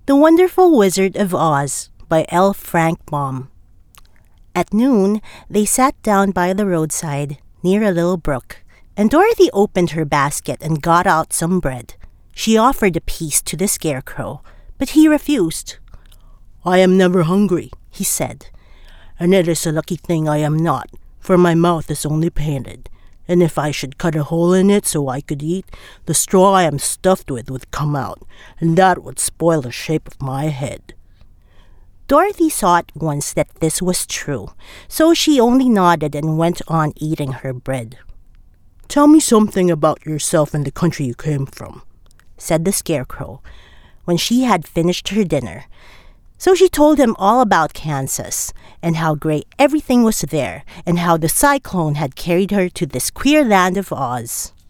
The Wonderful Wizard of Oz by L. Frank Baum. At noon, they sat down by the roadside near a little brook, and Dorothy opened her basket and got out some bread. She offered a piece to the Scarecrow, but he refused. "I am never hungry," he said, "and it is a lucky thing I am not, for my mouth is only painted, and if I should cut a hole in it so I could eat, the straw I am stuffed with would come out, and that would spoil the shape of my head." Dorothy saw at once that this was true, so she only nodded and went on eating her bread. "Tell me something about yourself and the country you came from," said the Scarecrow, when she had finished her dinner. So she told him all about Kansas, and how great everything was there, and how the cyclone had carried her to this queer land of Oz.